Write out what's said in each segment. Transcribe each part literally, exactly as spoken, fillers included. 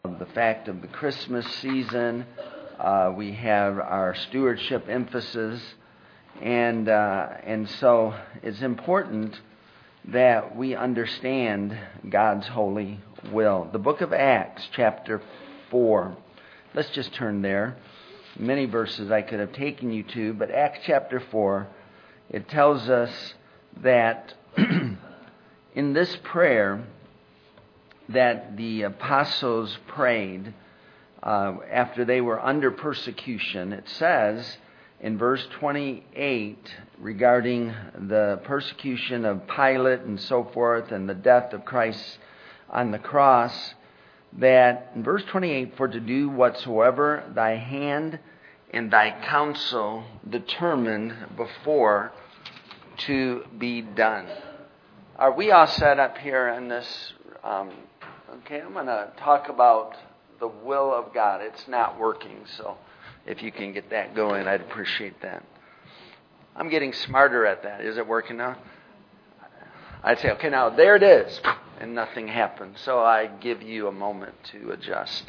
the fact of the Christmas season. Uh, we have our stewardship emphasis, and uh, and so it's important that we understand God's holy will. The book of Acts, chapter four. Let's just turn there. Many verses I could have taken you to, but Acts chapter four, it tells us that in this prayer that the apostles prayed uh, after they were under persecution, it says in verse twenty-eight regarding the persecution of Pilate and so forth and the death of Christ on the cross, that in verse twenty-eight, for to do whatsoever thy hand and thy counsel determined before to be done. Are we all set up here in this? Um, okay, I'm going to talk about the will of God. It's not working, so if you can get that going, I'd appreciate that. I'm getting smarter at that. Is it working now? I'd say, okay, now there it is. And nothing happens. So I give you a moment to adjust.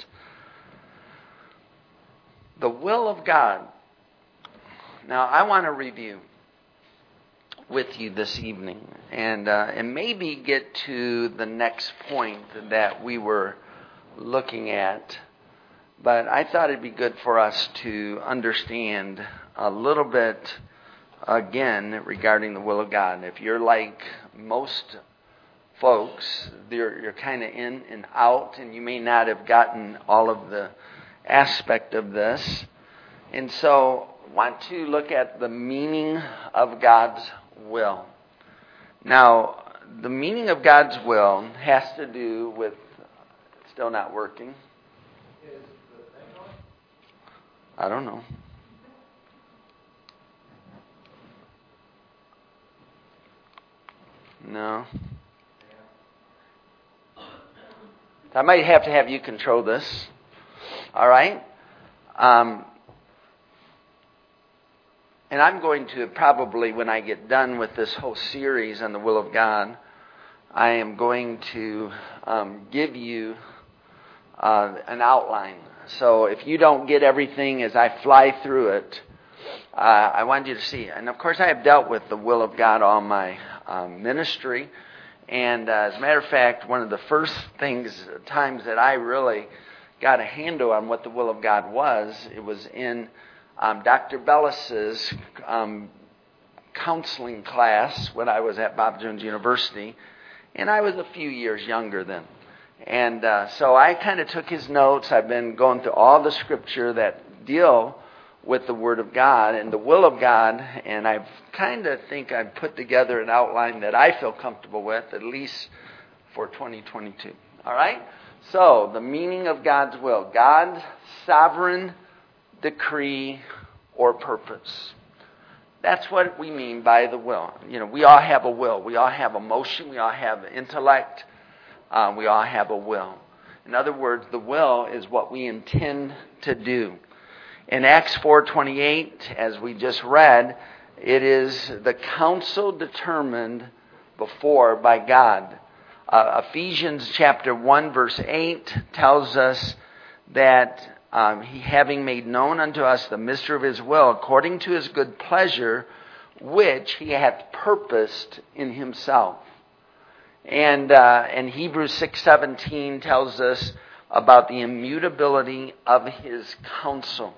The will of God. Now, I want to review with you this evening and uh, and maybe get to the next point that we were looking at. But I thought it'd be good for us to understand a little bit again regarding the will of God. If you're like most folks, you're, you're kind of in and out, and you may not have gotten all of the aspect of this. And so I want to look at the meaning of God's will. Now, the meaning of God's will has to do with, still not working. I don't know. No. I might have to have you control this. All right? Um, and I'm going to probably, when I get done with this whole series on the will of God, I am going to um, give you uh, an outline. So if you don't get everything as I fly through it, uh, I want you to see. And of course, I have dealt with the will of God all my um, ministry. And uh, as a matter of fact, one of the first things, times that I really got a handle on what the will of God was, it was in um, Doctor Bellis's um, counseling class when I was at Bob Jones University. And I was a few years younger then. And uh, so I kind of took his notes. I've been going through all the scripture that deal with the Word of God and the will of God, and I've kind of think I've put together an outline that I feel comfortable with, at least for twenty twenty-two. All right? So, the meaning of God's will. God's sovereign decree or purpose. That's what we mean by the will. You know, we all have a will. We all have emotion. We all have intellect. Uh, we all have a will. In other words, the will is what we intend to do. In Acts four twenty-eight, as we just read, it is the counsel determined before by God. Uh, Ephesians chapter one verse eight tells us that um, He having made known unto us the mystery of His will, according to His good pleasure, which He hath purposed in Himself. And uh, and Hebrews six seventeen tells us about the immutability of His counsel.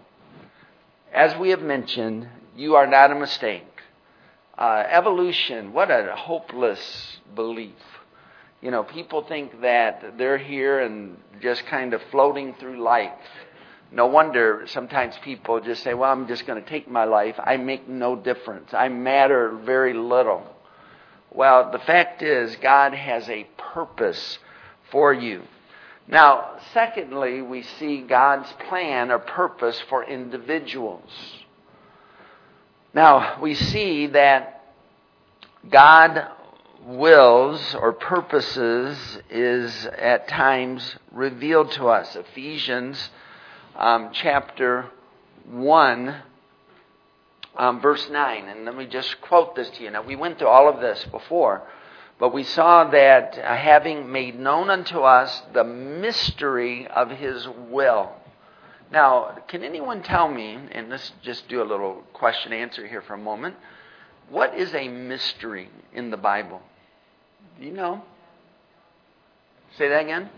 As we have mentioned, you are not a mistake. Uh, evolution, what a hopeless belief. You know, people think that they're here and just kind of floating through life. No wonder sometimes people just say, well, I'm just going to take my life. I make no difference. I matter very little. Well, the fact is, God has a purpose for you. Now, secondly, we see God's plan or purpose for individuals. Now, we see that God wills or purposes is at times revealed to us. Ephesians um, chapter one, um, verse nine. And let me just quote this to you. Now, we went through all of this before. But we saw that uh, having made known unto us the mystery of his will. Now, can anyone tell me, and let's just do a little question answer here for a moment, what is a mystery in the Bible? Do you know? Say that again?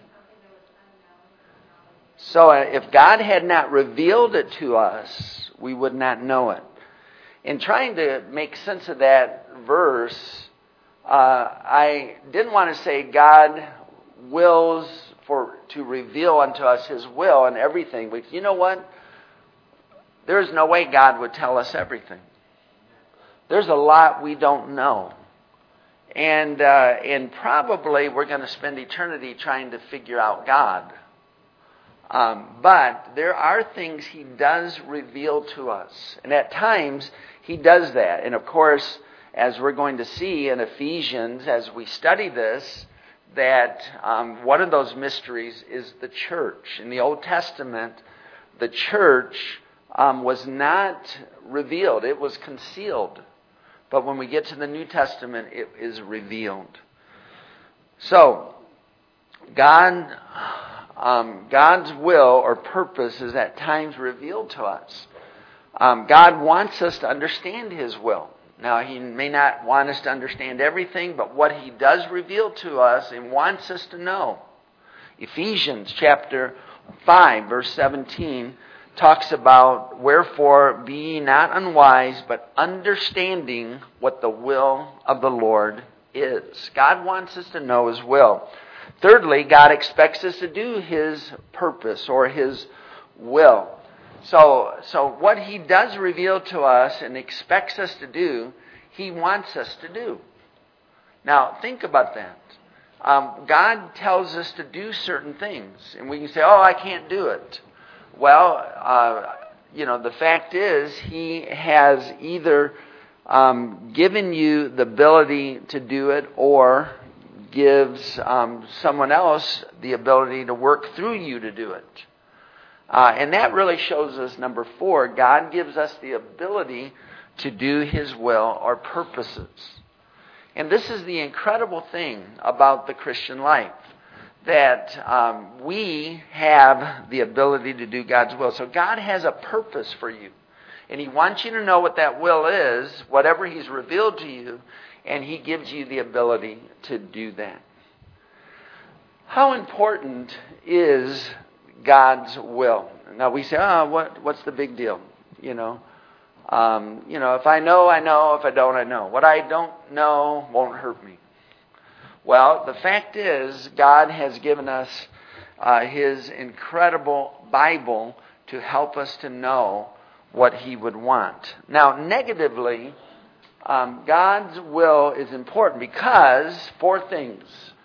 So uh, if God had not revealed it to us, we would not know it. In trying to make sense of that verse, uh, I didn't want to say God wills for to reveal unto us his will and everything. But you know what? There's no way God would tell us everything. There's a lot we don't know. And, uh, and probably we're going to spend eternity trying to figure out God. Um, but there are things he does reveal to us. And at times, he does that. And of course, as we're going to see in Ephesians, as we study this, that um, one of those mysteries is the church. In the Old Testament, the church um, was not revealed. It was concealed. But when we get to the New Testament, it is revealed. So, God... Um, God's will or purpose is at times revealed to us. Um, God wants us to understand his will. Now, he may not want us to understand everything, but what he does reveal to us and wants us to know. Ephesians chapter five, verse seventeen, talks about, wherefore be ye not unwise, but understanding what the will of the Lord is. God wants us to know his will. Thirdly, God expects us to do his purpose or his will. So, so what he does reveal to us and expects us to do, he wants us to do. Now, think about that. Um, God tells us to do certain things, and we can say, oh, I can't do it. Well, uh, you know, the fact is, he has either um, given you the ability to do it or gives um, someone else the ability to work through you to do it. Uh, and that really shows us, number four, God gives us the ability to do his will or purposes. And this is the incredible thing about the Christian life, that um, we have the ability to do God's will. So God has a purpose for you. And he wants you to know what that will is, whatever he's revealed to you, and he gives you the ability to do that. How important is God's will? Now we say, oh, what, what's the big deal? You know, um, you know, if I know, I know. If I don't, I know. What I don't know won't hurt me. Well, the fact is, God has given us uh, his incredible Bible to help us to know what he would want. Now, negatively, Um, God's will is important because, four things.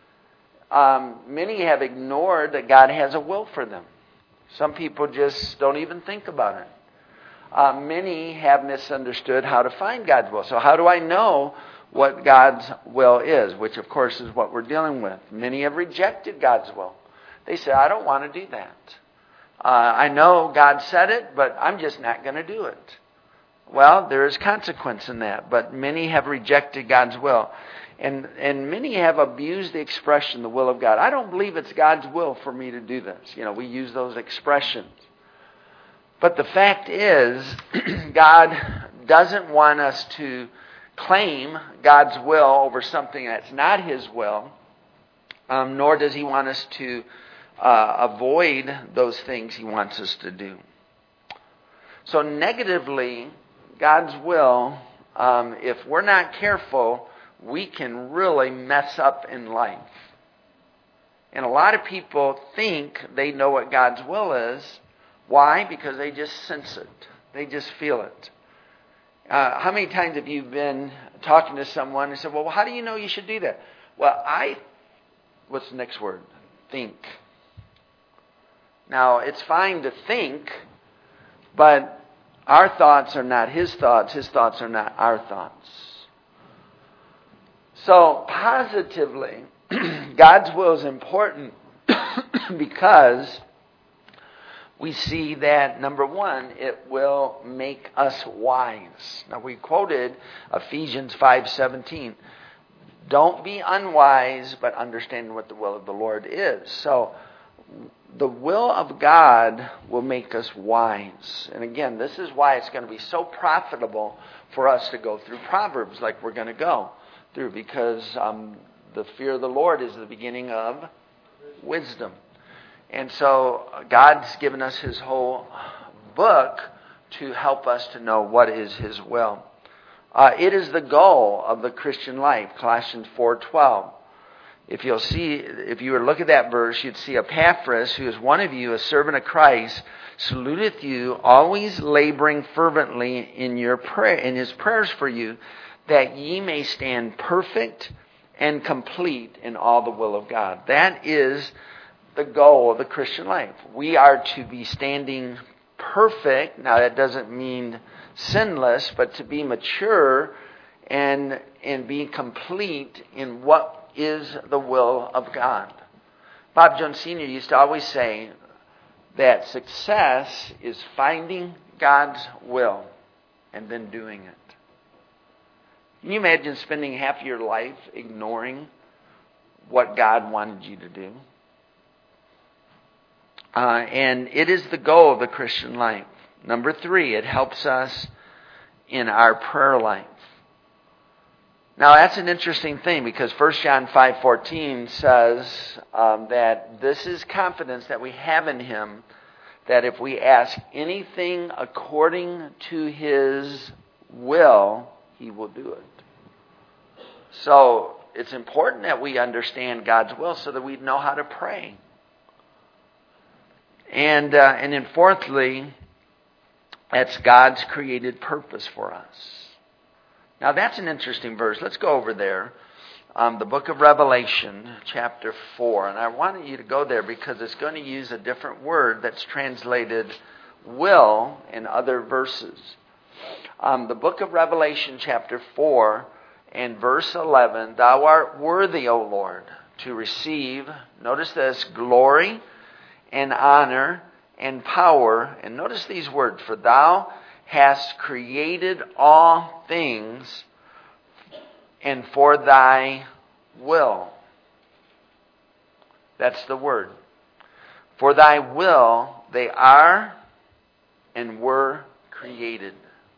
Um, many have ignored that God has a will for them. Some people just don't even think about it. Uh, many have misunderstood how to find God's will. So how do I know what God's will is? Which, of course, is what we're dealing with. Many have rejected God's will. They say, I don't want to do that. Uh, I know God said it, but I'm just not going to do it. Well, there is consequence in that, but many have rejected God's will. And and many have abused the expression, the will of God. I don't believe it's God's will for me to do this. You know, we use those expressions. But the fact is, God doesn't want us to claim God's will over something that's not his will, um, nor does he want us to uh, avoid those things he wants us to do. So negatively, God's will, um, if we're not careful, we can really mess up in life. And a lot of people think they know what God's will is. Why? Because they just sense it. They just feel it. Uh, how many times have you been talking to someone and said, well, how do you know you should do that? Well, I, what's the next word? Think. Now, it's fine to think, but our thoughts are not his thoughts. His thoughts are not our thoughts. So, positively, God's will is important because we see that, number one, it will make us wise. Now, we quoted Ephesians five seventeen. Don't be unwise, but understand what the will of the Lord is. So the will of God will make us wise. And again, this is why it's going to be so profitable for us to go through Proverbs like we're going to go through, because um, the fear of the Lord is the beginning of wisdom. And so God's given us His whole book to help us to know what is His will. Uh, it is the goal of the Christian life, Colossians four twelve. If you'll see, if you were to look at that verse, you'd see Epaphras, who is one of you, a servant of Christ, saluteth you, always laboring fervently in your prayer, in his prayers for you, that ye may stand perfect and complete in all the will of God. That is the goal of the Christian life. We are to be standing perfect. Now that doesn't mean sinless, but to be mature and and be complete in what is the will of God. Bob Jones Senior used to always say that success is finding God's will and then doing it. Can you imagine spending half your life ignoring what God wanted you to do? Uh, and it is the goal of the Christian life. Number three, it helps us in our prayer life. Now that's an interesting thing, because First John five fourteen says um, that this is confidence that we have in Him, that if we ask anything according to His will, He will do it. So it's important that we understand God's will so that we know how to pray. And uh, and then fourthly, that's God's created purpose for us. Now that's an interesting verse. Let's go over there. Um, the book of Revelation, chapter four. And I wanted you to go there because it's going to use a different word that's translated will in other verses. Um, the book of Revelation, chapter four, and verse eleven. Thou art worthy, O Lord, to receive, notice this, glory and honor and power. And notice these words, for thou hast created all things, and for thy will. That's the word. For thy will they are and were created.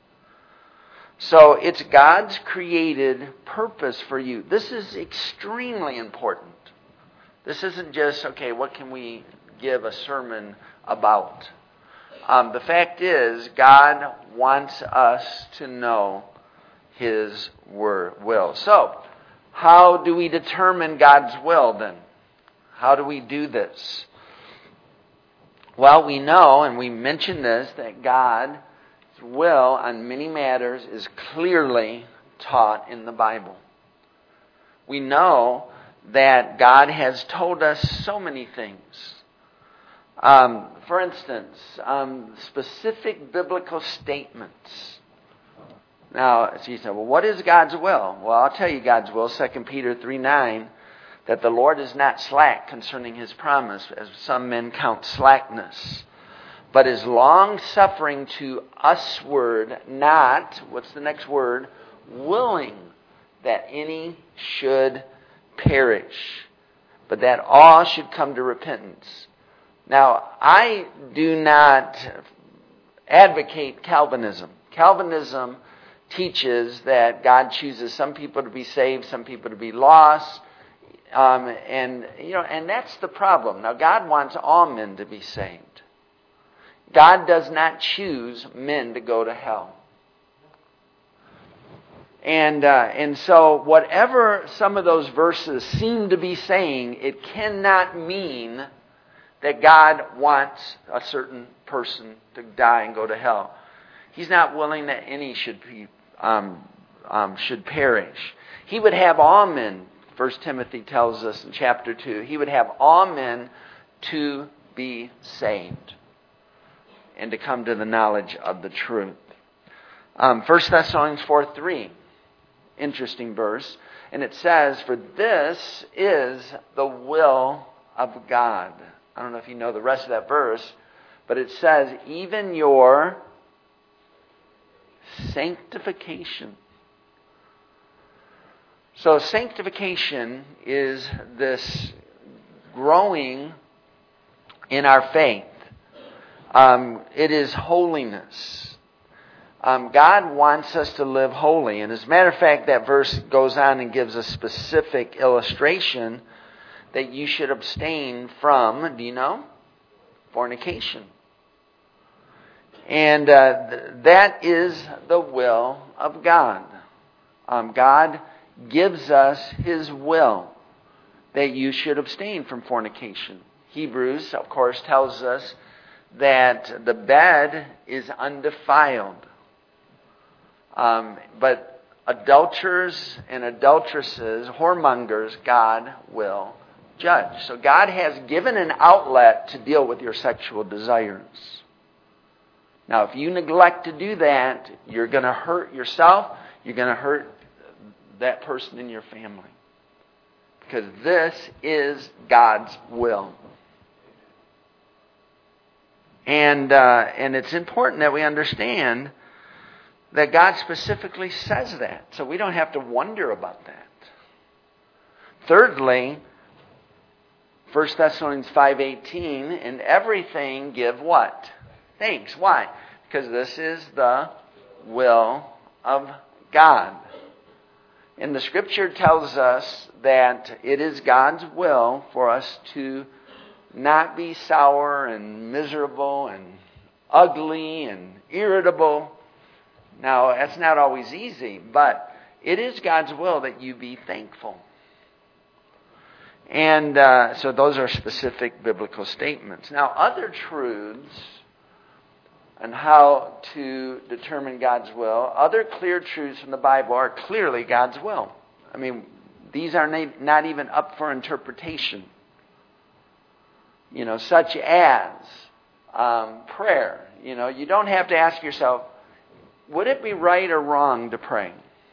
So it's God's created purpose for you. This is extremely important. This isn't just, okay, what can we give a sermon about? Um, the fact is, God wants us to know His word, will. So, how do we determine God's will then? How do we do this? Well, we know, and we mentioned this, that God's will on many matters is clearly taught in the Bible. We know that God has told us so many things. Um, for instance, um, specific biblical statements. Now, so you say, well, what is God's will? Well, I'll tell you God's will, Second Peter three nine, that the Lord is not slack concerning His promise, as some men count slackness, but is long-suffering to usward, not, what's the next word? Willing that any should perish, but that all should come to repentance. Now, I do not advocate Calvinism. Calvinism teaches that God chooses some people to be saved, some people to be lost, um, and you know, and that's the problem. Now, God wants all men to be saved. God does not choose men to go to hell. And uh, and so, whatever some of those verses seem to be saying, it cannot mean that God wants a certain person to die and go to hell. He's not willing that any should be um, um, should perish. He would have all men, First Timothy tells us in chapter two, He would have all men to be saved and to come to the knowledge of the truth. Um, First Thessalonians four three, interesting verse. And it says, for this is the will of God. I don't know if you know the rest of that verse, but it says, even your sanctification. So sanctification is this growing in our faith. Um, it is holiness. Um, God wants us to live holy. And as a matter of fact, that verse goes on and gives a specific illustration that you should abstain from, do you know? Fornication. And uh, th- that is the will of God. Um, God gives us His will that you should abstain from fornication. Hebrews, of course, tells us that the bed is undefiled. Um, but adulterers and adulteresses, whoremongers, God will judge. So God has given an outlet to deal with your sexual desires. Now, if you neglect to do that, you're going to hurt yourself. You're going to hurt that person in your family. Because this is God's will. And uh, and it's important that we understand that God specifically says that. So we don't have to wonder about that. Thirdly, First Thessalonians five eighteen, in everything give what? Thanks. Why? Because this is the will of God. And the Scripture tells us that it is God's will for us to not be sour and miserable and ugly and irritable. Now, that's not always easy, but it is God's will that you be thankful. And uh, so those are specific biblical statements. Now, other truths on how to determine God's will, other clear truths from the Bible are clearly God's will. I mean, these are not even up for interpretation. You know, such as um, prayer. You know, you don't have to ask yourself, would it be right or wrong to pray?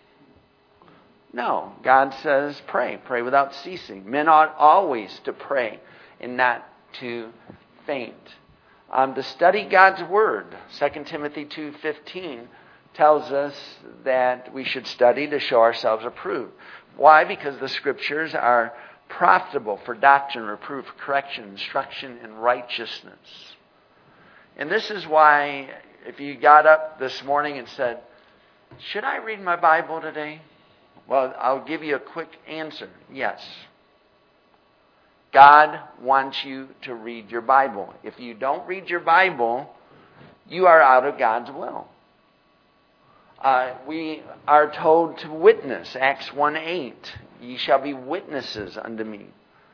No. God says pray. Pray without ceasing. Men ought always to pray and not to faint. Um, to study God's Word. Second Timothy two fifteen tells us that we should study to show ourselves approved. Why? Because the Scriptures are profitable for doctrine, reproof, correction, instruction, and righteousness. And this is why if you got up this morning and said, should I read my Bible today? Well, I'll give you a quick answer. Yes. God wants you to read your Bible. If you don't read your Bible, you are out of God's will. Uh, we are told to witness, Acts one eight. Ye shall be witnesses unto me.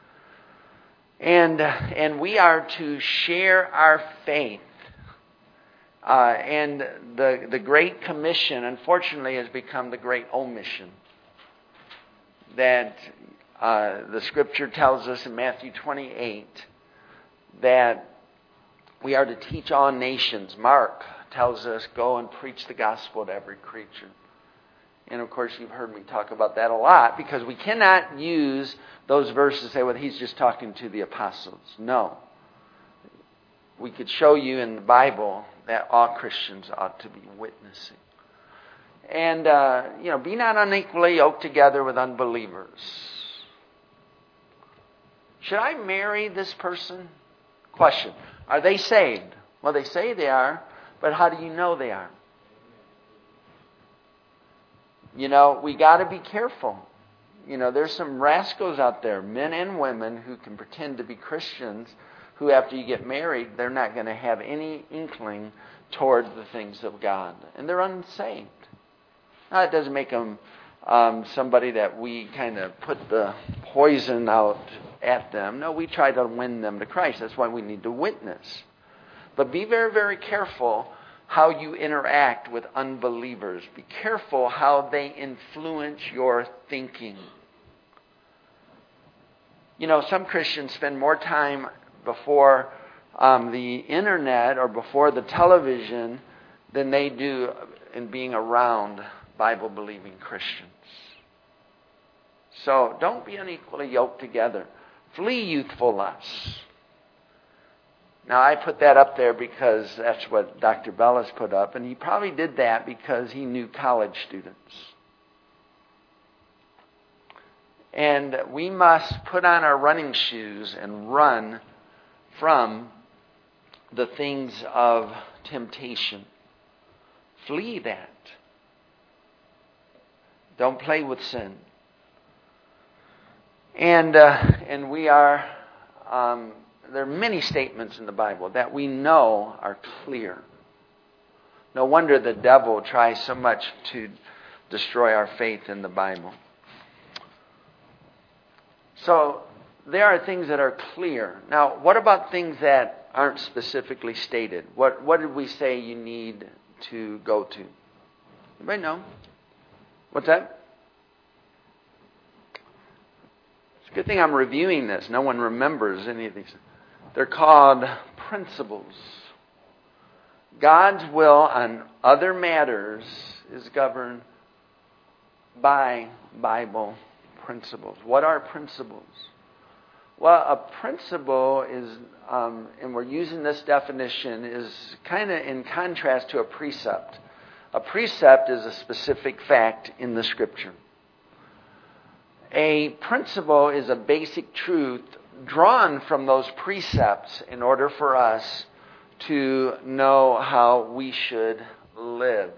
And, and we are to share our faith. Uh, and the, the Great Commission, unfortunately, has become the Great Omission. That uh, the Scripture tells us in Matthew twenty-eight that we are to teach all nations. Mark tells us, go and preach the gospel to every creature. And of course, you've heard me talk about that a lot, because we cannot use those verses and say, well, he's just talking to the apostles. No. We could show you in the Bible that all Christians ought to be witnessing. And, uh, you know, be not unequally yoked together with unbelievers. Should I marry this person? Question. Are they saved? Well, they say they are, but how do you know they are? You know, we got to be careful. You know, there's some rascals out there, men and women, who can pretend to be Christians, who after you get married, they're not going to have any inkling toward the things of God. And they're unsaved. Now, it doesn't make them um, somebody that we kind of put the poison out at them. No, we try to win them to Christ. That's why we need to witness. But be very, very careful how you interact with unbelievers. Be careful how they influence your thinking. You know, some Christians spend more time before um, the internet or before the television than they do in being around Bible-believing Christians. So don't be unequally yoked together. Flee youthful lusts. Now, I put that up there because that's what Doctor Bellis put up, and he probably did that because he knew college students. And we must put on our running shoes and run from the things of temptation. Flee that. Don't play with sin. And uh, and we are, um, there are many statements in the Bible that we know are clear. No wonder the devil tries so much to destroy our faith in the Bible. So there are things that are clear. Now, what about things that aren't specifically stated? What what did we say you need to go to? Anybody know? What's that? It's a good thing I'm reviewing this. No one remembers any of these. They're called principles. God's will on other matters is governed by Bible principles. What are principles? Well, a principle is, um, and we're using this definition, is kind of in contrast to a precept. A precept is a specific fact in the Scripture. A principle is a basic truth drawn from those precepts in order for us to know how we should live.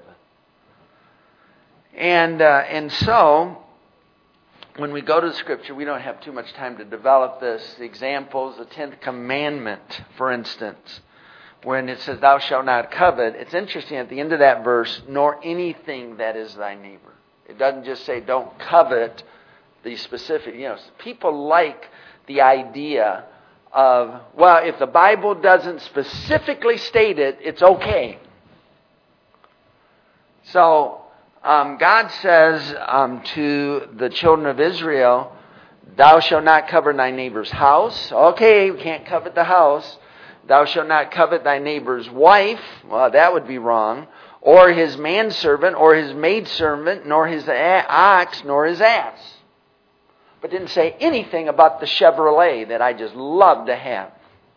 And uh, and so, when we go to the Scripture, we don't have too much time to develop this. The examples, the tenth commandment, for instance, when it says, thou shalt not covet, it's interesting at the end of that verse, nor anything that is thy neighbor. It doesn't just say don't covet the specific, you know, people like the idea of, well, if the Bible doesn't specifically state it, it's okay. So, um, God says um, to the children of Israel, thou shalt not covet thy neighbor's house. Okay, we can't covet the house. Thou shalt not covet thy neighbor's wife. Well, that would be wrong. Or his manservant, or his maidservant, nor his ox, nor his ass. But didn't say anything about the Chevrolet that I just love to have.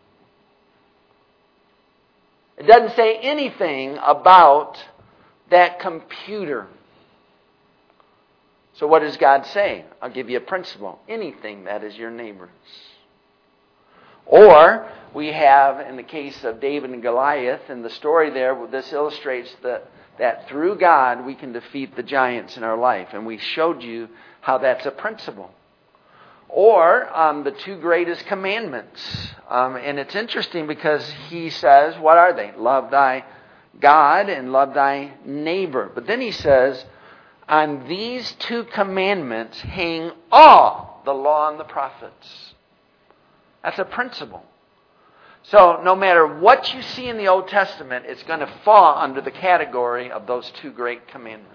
It doesn't say anything about that computer. So what does God say? I'll give you a principle. Anything that is your neighbor's. Or we have, in the case of David and Goliath, in the story there, this illustrates that, that through God we can defeat the giants in our life. And we showed you how that's a principle. Or um, the two greatest commandments. Um, and it's interesting because he says, what are they? Love thy God and love thy neighbor. But then he says, on these two commandments hang all the law and the prophets. That's a principle. So no matter what you see in the Old Testament, it's going to fall under the category of those two great commandments.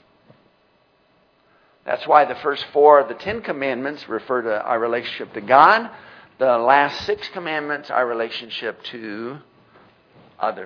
That's why the first four of the Ten Commandments refer to our relationship to God. The last six commandments, our relationship to others.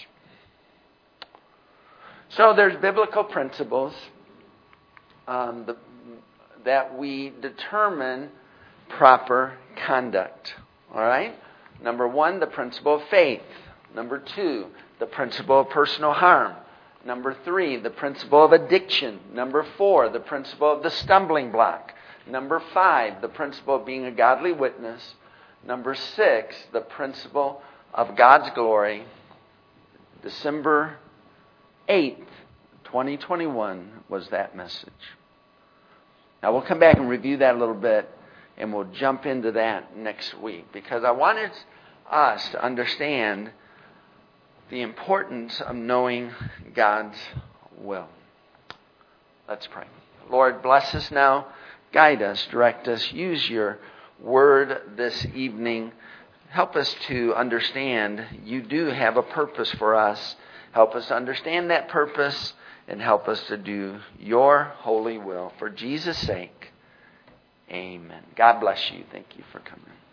So there's biblical principles um, the, that we determine proper conduct. All right? Number one, the principle of faith. Number two, the principle of personal harm. Number three, the principle of addiction. Number four, the principle of the stumbling block. Number five, the principle of being a godly witness. Number six, the principle of God's glory. December eighth, twenty twenty-one was that message. Now we'll come back and review that a little bit, and we'll jump into that next week, because I wanted us to understand the importance of knowing God's will. Let's pray. Lord, bless us now. Guide us, direct us. Use your word this evening. Help us to understand you do have a purpose for us. Help us to understand that purpose and help us to do your holy will. For Jesus' sake, amen. God bless you. Thank you for coming.